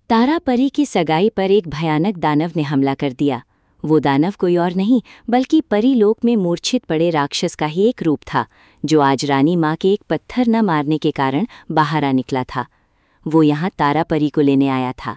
तारा परी की सगाई पर एक भयानक दानव ने हमला कर दिया। वो दानव कोई और नहीं बल्कि परीलोक में मूर्छित पड़े राक्षस का ही एक रूप था, जो आज रानी माँ के एक पत्थर न मारने के कारण बाहर आ निकला था। वो यहाँ तारा परी को लेने आया था।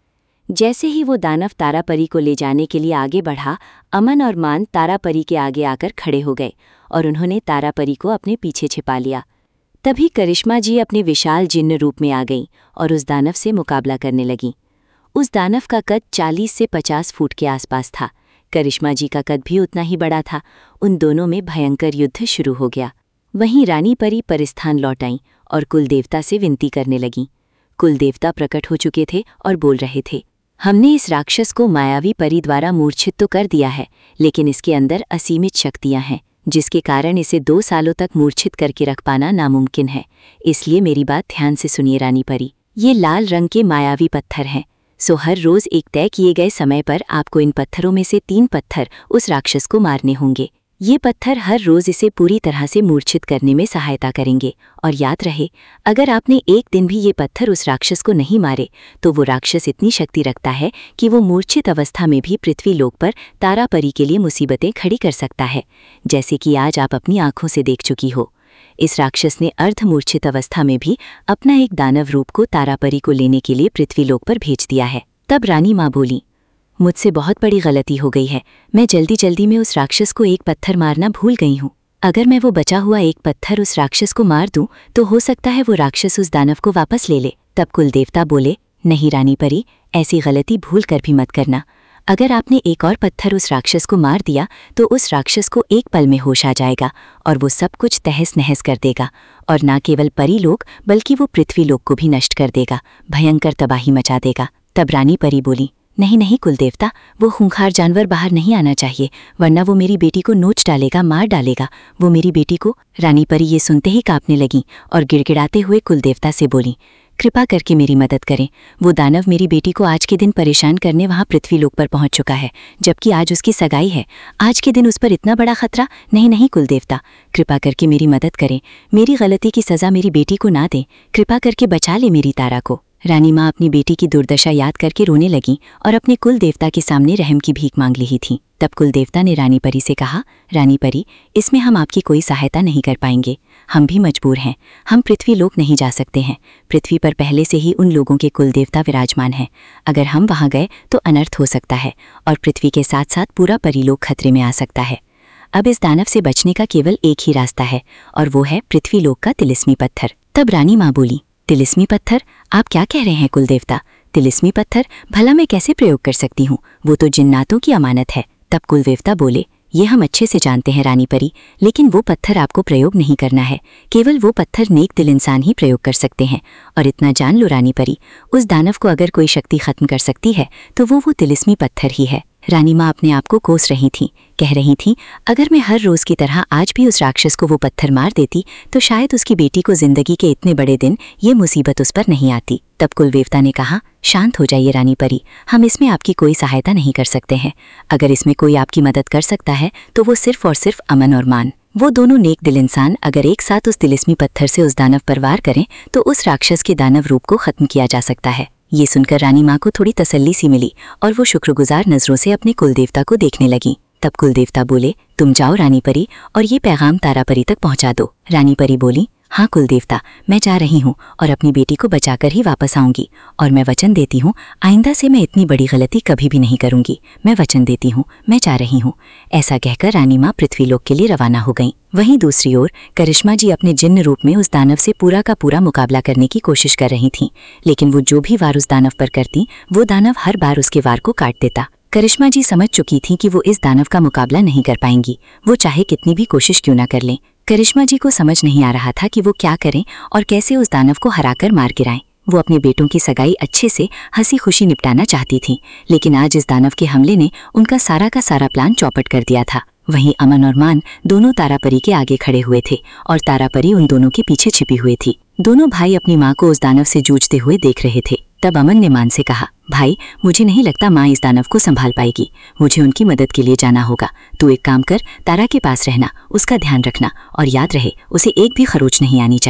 जैसे ही वो दानव तारा परी को ले जाने के लिए आगे बढ़ा, अमन और मान तारा परी के आगे आकर खड़े हो गए और उन्होंने तारा परी को अपने पीछे छिपा लिया। तभी करिश्मा जी अपने विशाल जिन्न रूप में आ गईं और उस दानव से मुकाबला करने लगीं। उस दानव का कद 40 से 50 फुट के आसपास था। करिश्मा जी का कद भी उतना ही बड़ा था। उन दोनों में भयंकर युद्ध शुरू हो गया। वहीं रानी परी परिस्थान लौट आईं और कुलदेवता से विनती करने लगीं। कुलदेवता प्रकट हो चुके थे और बोल रहे थे, हमने इस राक्षस को मायावी परी द्वारा मूर्छित तो कर दिया है, लेकिन इसके अंदर असीमित शक्तियां हैं, जिसके कारण इसे 2 सालों तक मूर्छित करके रख पाना नामुमकिन है। इसलिए मेरी बात ध्यान से सुनिए रानी परी। ये लाल रंग के मायावी पत्थर हैं। सो हर रोज एक तय किए गए समय पर आपको इन पत्थरों में से 3 पत्थर उस राक्षस को मारने होंगे। ये पत्थर हर रोज इसे पूरी तरह से मूर्छित करने में सहायता करेंगे। और याद रहे, अगर आपने एक दिन भी ये पत्थर उस राक्षस को नहीं मारे तो वो राक्षस इतनी शक्ति रखता है कि वो मूर्छित अवस्था में भी पृथ्वी लोक पर तारा परी के लिए मुसीबतें खड़ी कर सकता है, जैसे कि आज आप अपनी आंखों से देख चुकी हो। इस राक्षस ने अर्धमूर्छित अवस्था में भी अपना एक दानव रूप को तारा परी को लेने के लिए पृथ्वी लोक पर भेज दिया है। तब रानी माँ बोली, मुझसे बहुत बड़ी गलती हो गई है। मैं जल्दी जल्दी में उस राक्षस को एक पत्थर मारना भूल गई हूँ। अगर मैं वो बचा हुआ एक पत्थर उस राक्षस को मार दूं तो हो सकता है वो राक्षस उस दानव को वापस ले ले। तब कुलदेवता बोले, नहीं रानी परी, ऐसी गलती भूल कर भी मत करना। अगर आपने एक और पत्थर उस राक्षस को मार दिया तो उस राक्षस को एक पल में होश आ जाएगा और वो सब कुछ तहस नहस कर देगा, और न केवल परीलोक बल्कि वो पृथ्वी लोक को भी नष्ट कर देगा, भयंकर तबाही मचा देगा। तब रानी परी बोली, नहीं नहीं कुलदेवता, वो खूंखार जानवर बाहर नहीं आना चाहिए, वरना वो मेरी बेटी को नोच डालेगा, मार डालेगा। वो मेरी बेटी को। रानी परी ये सुनते ही कांपने लगीं और गिड़गिड़ाते हुए कुलदेवता से बोली, कृपा करके मेरी मदद करें। वो दानव मेरी बेटी को आज के दिन परेशान करने वहाँ पृथ्वी लोक पर पहुँच चुका है, जबकि आज उसकी सगाई है। आज के दिन उस पर इतना बड़ा खतरा। नहीं नहीं कुलदेवता, कृपा करके मेरी मदद करें। मेरी गलती की सज़ा मेरी बेटी को ना दें। कृपा करके बचा ले मेरी तारा को। रानी माँ अपनी बेटी की दुर्दशा याद करके रोने लगीं और अपने कुल देवता के सामने रहम की भीख मांग ली थी। तब कुल देवता ने रानी परी से कहा, रानी परी, इसमें हम आपकी कोई सहायता नहीं कर पाएंगे। हम भी मजबूर हैं। हम पृथ्वी लोक नहीं जा सकते हैं। पृथ्वी पर पहले से ही उन लोगों के कुल देवता विराजमान हैं। अगर हम वहाँ गए तो अनर्थ हो सकता है और पृथ्वी के साथ साथ पूरा परीलोक खतरे में आ सकता है। अब इस दानव से बचने का केवल एक ही रास्ता है, और वो है पृथ्वी लोक का तिलिस्मी पत्थर। तब रानी माँ बोली, तिलिस्मी पत्थर? आप क्या कह रहे हैं कुलदेवता? तिलिस्मी पत्थर भला मैं कैसे प्रयोग कर सकती हूँ? वो तो जिन्नातों की अमानत है। तब कुलदेवता बोले, ये हम अच्छे से जानते हैं रानी परी, लेकिन वो पत्थर आपको प्रयोग नहीं करना है। केवल वो पत्थर नेक दिल इंसान ही प्रयोग कर सकते हैं। और इतना जान लो रानी परी, उस दानव को अगर कोई शक्ति खत्म कर सकती है तो वो तिलिस्मी पत्थर ही है। रानी माँ अपने आप को कोस रही थीं, कह रही थीं, अगर मैं हर रोज़ की तरह आज भी उस राक्षस को वो पत्थर मार देती तो शायद उसकी बेटी को जिंदगी के इतने बड़े दिन ये मुसीबत उस पर नहीं आती। तब कुलदेवता ने कहा, शांत हो जाइए रानी परी, हम इसमें आपकी कोई सहायता नहीं कर सकते हैं। अगर इसमें कोई आपकी मदद कर सकता है तो वो सिर्फ और सिर्फ अमन और मान। वो दोनों नेक दिल इंसान अगर एक साथ उस तिलिस्मी पत्थर से उस दानव पर वार करें तो उस राक्षस के दानव रूप को खत्म किया जा सकता है। ये सुनकर रानी माँ को थोड़ी तसल्ली सी मिली और वो शुक्रगुजार नजरों से अपने कुलदेवता को देखने लगी। तब कुलदेवता बोले, तुम जाओ रानी परी और ये पैगाम तारा परी तक पहुँचा दो। रानी परी बोली, हाँ कुलदेवता, मैं जा रही हूँ और अपनी बेटी को बचाकर ही वापस आऊंगी, और मैं वचन देती हूँ आइंदा से मैं इतनी बड़ी गलती कभी भी नहीं करूंगी। मैं वचन देती हूँ, मैं जा रही हूँ। ऐसा कहकर रानी माँ पृथ्वीलोक के लिए रवाना हो गईं। वहीं दूसरी ओर करिश्मा जी अपने जिन्न रूप में उस दानव से पूरा का पूरा मुकाबला करने की कोशिश कर रही थीं, लेकिन वो जो भी वार उस दानव पर करती वो दानव हर बार उसके वार को काट देता। करिश्मा जी समझ चुकी थीं कि वो इस दानव का मुकाबला नहीं कर पाएंगी, वो चाहे कितनी भी कोशिश क्यों ना कर लें। करिश्मा जी को समझ नहीं आ रहा था कि वो क्या करें और कैसे उस दानव को हराकर मार गिराएं। वो अपने बेटों की सगाई अच्छे से हंसी खुशी निपटाना चाहती थीं, लेकिन आज इस दानव के हमले ने उनका सारा का सारा प्लान चौपट कर दिया था। वहीं अमन और मान दोनों तारा परी के आगे खड़े हुए थे और तारा परी उन दोनों के पीछे छिपी हुई थी। दोनों भाई अपनी माँ को उस दानव से जूझते हुए देख रहे थे। तब अमन ने मान से कहा, भाई, मुझे नहीं लगता माँ इस दानव को संभाल पाएगी। मुझे उनकी मदद के लिए जाना होगा। तू एक काम कर, तारा के पास रहना, उसका ध्यान रखना, और याद रहे उसे एक भी खरोच नहीं आनी चाहिए।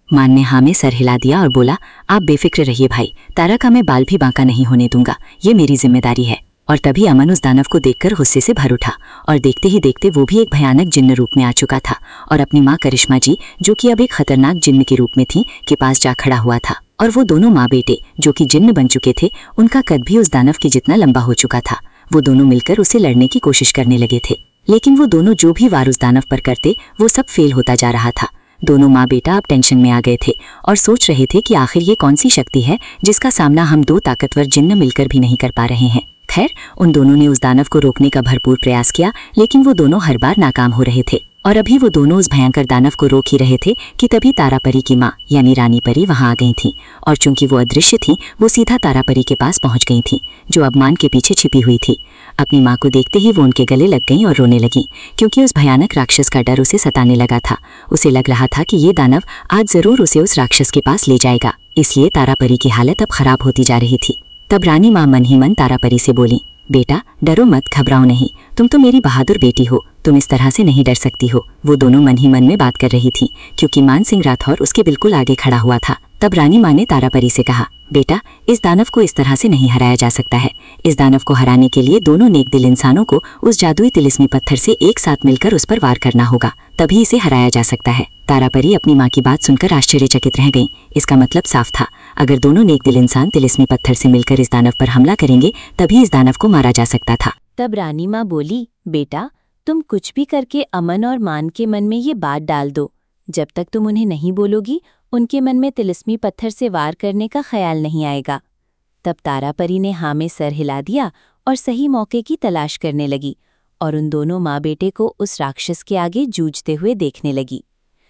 मान ने हाँ में सर हिला दिया और बोला, आप बेफिक्र रहिए भाई, तारा का मैं बाल भी बांका नहीं होने दूंगा, ये मेरी जिम्मेदारी है। और तभी अमन उस दानव को देखकर गुस्से से भर उठा और देखते ही देखते वो भी एक भयानक जिन्न रूप में आ चुका था और अपनी माँ करिश्मा जी, जो कि अब एक खतरनाक जिन्न के रूप में थी, के पास जा खड़ा हुआ था। और वो दोनों माँ बेटे जो कि जिन्न बन चुके थे, उनका कद भी उस दानव के जितना लंबा हो चुका था। वो दोनों मिलकर उसे लड़ने की कोशिश करने लगे थे, लेकिन वो दोनों जो भी वार उस दानव पर करते वो सब फेल होता जा रहा था। दोनों माँ बेटा अब टेंशन में आ गए थे और सोच रहे थे कि आखिर ये कौन सी शक्ति है जिसका सामना हम दो ताकतवर जिन्न मिलकर भी नहीं कर पा रहे हैं। खैर, उन दोनों ने उस दानव को रोकने का भरपूर प्रयास किया, लेकिन वो दोनों हर बार नाकाम हो रहे थे। और अभी वो दोनों उस भयंकर दानव को रोक ही रहे थे कि तभी तारा परी की माँ यानी रानी परी वहां आ गई थी। और चूंकि वो अदृश्य थी, वो सीधा तारा परी के पास पहुंच गई थी, जो अब मान के पीछे छिपी हुई थी। अपनी माँ को देखते ही वो उनके गले लग गईं और रोने लगीं, क्योंकि उस भयानक राक्षस का डर उसे सताने लगा था। उसे लग रहा था कि ये दानव आज जरूर उसे उस राक्षस के पास ले जाएगा, इसलिए तारा परी की हालत अब खराब होती जा रही थी। तब रानी माँ मन ही मन तारा परी से बोली, बेटा डरो मत, घबराओ नहीं, तुम तो मेरी बहादुर बेटी हो, तुम इस तरह से नहीं डर सकती हो। वो दोनों मन ही मन में बात कर रही थी, क्योंकि मान सिंह राठौर उसके बिल्कुल आगे खड़ा हुआ था। तब रानी माँ ने तारा परी से कहा, बेटा इस दानव को इस तरह से नहीं हराया जा सकता है। इस दानव को हराने के लिए दोनों नेक दिल इंसानों को उस जादुई तिलिस्मी पत्थर से एक साथ मिलकर उस पर वार करना होगा, तभी इसे हराया जा सकता है। तारा परी अपनी माँ की बात सुनकर आश्चर्यचकित रह गईं। इसका मतलब साफ था, अगर दोनों नेक दिल इंसान तिलिस्मी पत्थर से मिलकर इस दानव पर हमला करेंगे तभी इस दानव को मारा जा सकता था। तब रानी माँ बोली, बेटा तुम कुछ भी करके अमन और मान के मन में ये बात डाल दो। जब तक तुम उन्हें नहीं बोलोगी, उनके मन में तिलिस्मी पत्थर से वार करने का ख्याल नहीं आएगा। तब तारा परी ने हाँ में सर हिला दिया और सही मौके की तलाश करने लगी और उन दोनों माँ बेटे को उस राक्षस के आगे जूझते हुए देखने लगी।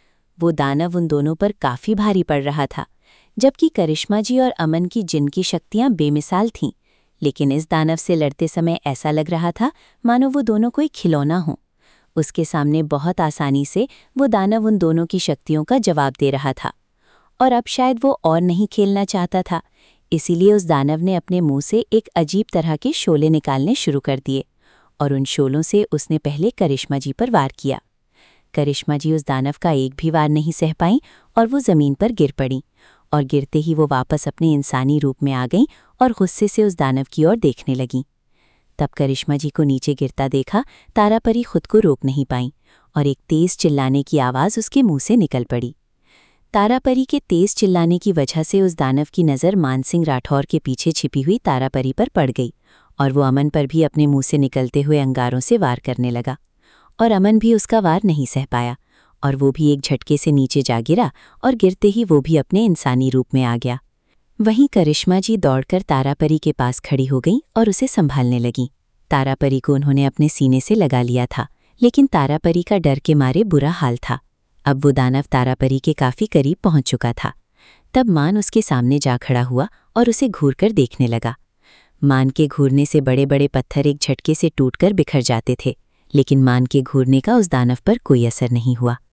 वो दानव उन दोनों पर काफी भारी पड़ रहा था, जबकि करिश्मा जी और अमन की जिनकी शक्तियां बेमिसाल थीं, लेकिन इस दानव से लड़ते समय ऐसा लग रहा था मानो वो दोनों कोई खिलौना हो। उसके सामने बहुत आसानी से वो दानव उन दोनों की शक्तियों का जवाब दे रहा था और अब शायद वो और नहीं खेलना चाहता था। इसीलिए उस दानव ने अपने मुंह से एक अजीब तरह के शोले निकालने शुरू कर दिए और उन शोलों से उसने पहले करिश्मा जी पर वार किया। करिश्मा जी उस दानव का एक भी वार नहीं सह पाईं और वो जमीन पर गिर पड़ी और गिरते ही वो वापस अपने इंसानी रूप में आ गईं और गुस्से से उस दानव की ओर देखने लगीं। तब करिश्मा जी को नीचे गिरता देखा तारा परी खुद को रोक नहीं पाई और एक तेज चिल्लाने की आवाज़ उसके मुंह से निकल पड़ी। तारा परी के तेज चिल्लाने की वजह से उस दानव की नज़र मान सिंह राठौर के पीछे छिपी हुई तारा परी पर पड़ गई और वो अमन पर भी अपने मुंह से निकलते हुए अंगारों से वार करने लगा। और अमन भी उसका वार नहीं सह पाया और वो भी एक झटके से नीचे जा गिरा और गिरते ही वो भी अपने इंसानी रूप में आ गया। वहीं करिश्मा जी दौड़कर तारा परी के पास खड़ी हो गई और उसे संभालने लगी। तारा परी को उन्होंने अपने सीने से लगा लिया था, लेकिन तारा परी का डर के मारे बुरा हाल था। अब वो दानव तारा परी के काफी करीब पहुंच चुका था। तब मान उसके सामने जा खड़ा हुआ और उसे घूरकर देखने लगा। मान के घूरने से बड़े बड़े पत्थर एक झटके से टूटकर बिखर जाते थे, लेकिन मान के घूरने का उस दानव पर कोई असर नहीं हुआ।